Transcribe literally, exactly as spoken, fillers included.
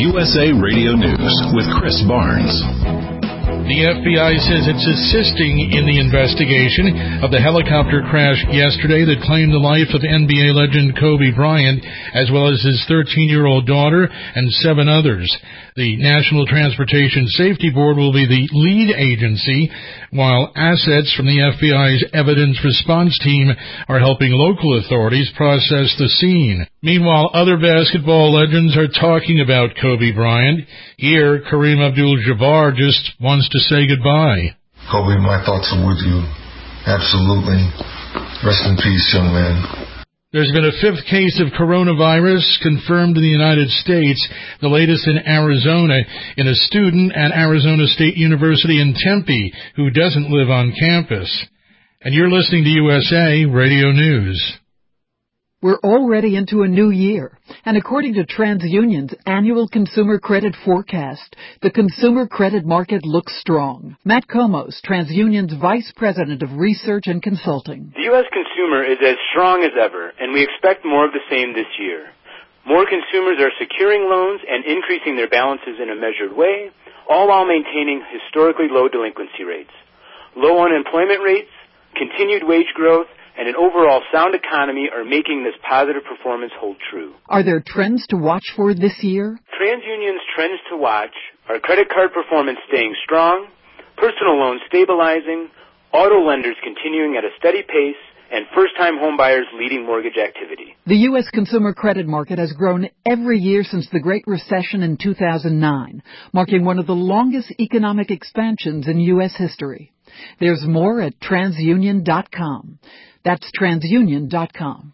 U S A Radio News with Chris Barnes. The F B I says it's assisting in the investigation of the helicopter crash yesterday that claimed the life of N B A legend Kobe Bryant, as well as his thirteen-year-old daughter and seven others. The National Transportation Safety Board will be the lead agency, while assets from the F B I's evidence response team are helping local authorities process the scene. Meanwhile, other basketball legends are talking about Kobe Bryant. Here, Kareem Abdul-Jabbar just wants to say goodbye. Kobe, my thoughts are with you. Absolutely. Rest in peace, young man. There's been a fifth case of coronavirus confirmed in the United States, the latest in Arizona, in a student at Arizona State University in Tempe who doesn't live on campus. And you're listening to U S A Radio News. We're already into a new year, and according to TransUnion's annual consumer credit forecast, the consumer credit market looks strong. Matt Komos, TransUnion's Vice President of Research and Consulting. The U S consumer is as strong as ever, and we expect more of the same this year. More consumers are securing loans and increasing their balances in a measured way, all while maintaining historically low delinquency rates. Low unemployment rates, continued wage growth, and an overall sound economy are making this positive performance hold true. Are there trends to watch for this year? TransUnion's trends to watch are credit card performance staying strong, personal loans stabilizing, auto lenders continuing at a steady pace, and first-time homebuyers leading mortgage activity. The U S consumer credit market has grown every year since the Great Recession in two thousand nine, marking one of the longest economic expansions in U S history. There's more at TransUnion dot com. That's TransUnion dot com.